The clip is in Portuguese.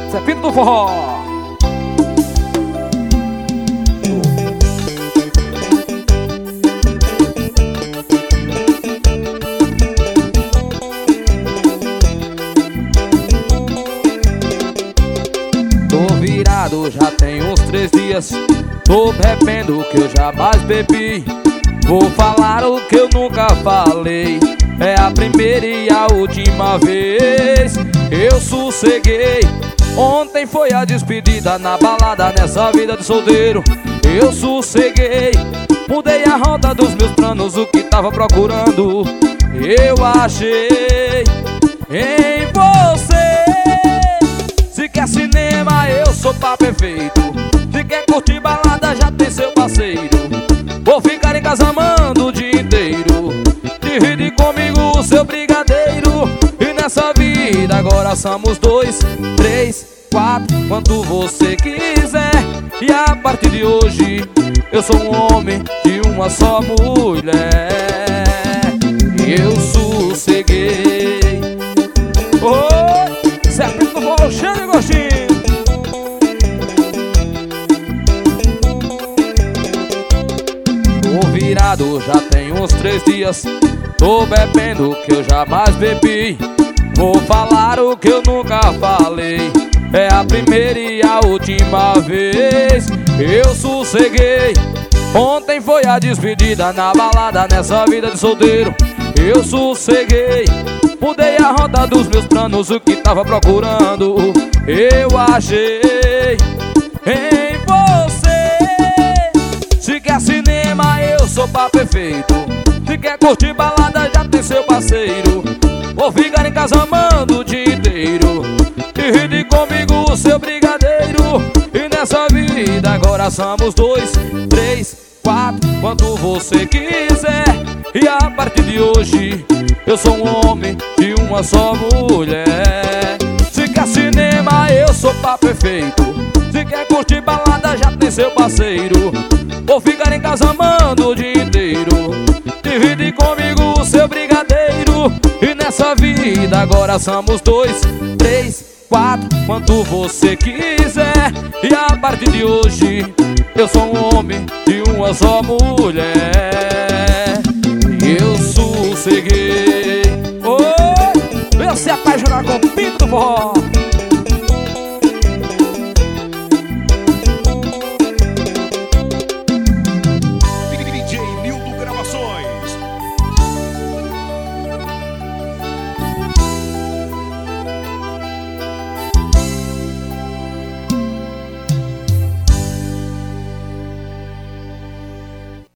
Zé Pinto do Forró. Tô virado, já tem uns 3 dias. Tô bebendo o que eu jamais bebi. Vou falar o que eu nunca falei. É a primeira e a última vez. Eu sosseguei. Ontem foi a despedida na balada, nessa vida de solteiro. Eu sosseguei. Mudei a rota dos meus planos, o que tava procurando eu achei em você. Se quer cinema, eu sou pá perfeito. Se quer curtir balada, já tem seu parceiro. Vou ficar em casa amando o dia inteiro. Divide comigo o seu brigadeiro. E nessa vida agora somos 2, 3, 4, quanto você quiser. E a partir de hoje eu sou um homem de uma só mulher. E eu sosseguei. Oi, Zé Pinto do Forró, cheio de gostinho. Tô virado, já tem uns 3 dias. Tô bebendo o que eu jamais bebi. Vou falar o que eu nunca falei. É a primeira e a última vez. Eu sosseguei. Ontem foi a despedida na balada, nessa vida de solteiro. Eu sosseguei. Mudei a rota dos meus planos, o que tava procurando eu achei em você. Se quer cinema, eu sou pá perfeito. Se quer curtir balada, já tem seu parceiro. Vou ficar em casa amando o dia inteiro. Divide comigo o seu brigadeiro. E nessa vida agora somos 2, 3, 4, quanto você quiser. E a partir de hoje eu sou um homem de uma só mulher. Se quer cinema, eu sou pá perfeito. Se quer curtir balada, já tem seu parceiro. Vou ficar em casa amando o dia inteiro. Divide comigo o seu brigadeiro. E nessa vida agora somos 2, 3, 4, quanto você quiser. E a partir de hoje eu sou um homem de uma só mulher. E eu sosseguei. Oi, eu se apaixonar com o Pinto do Forró.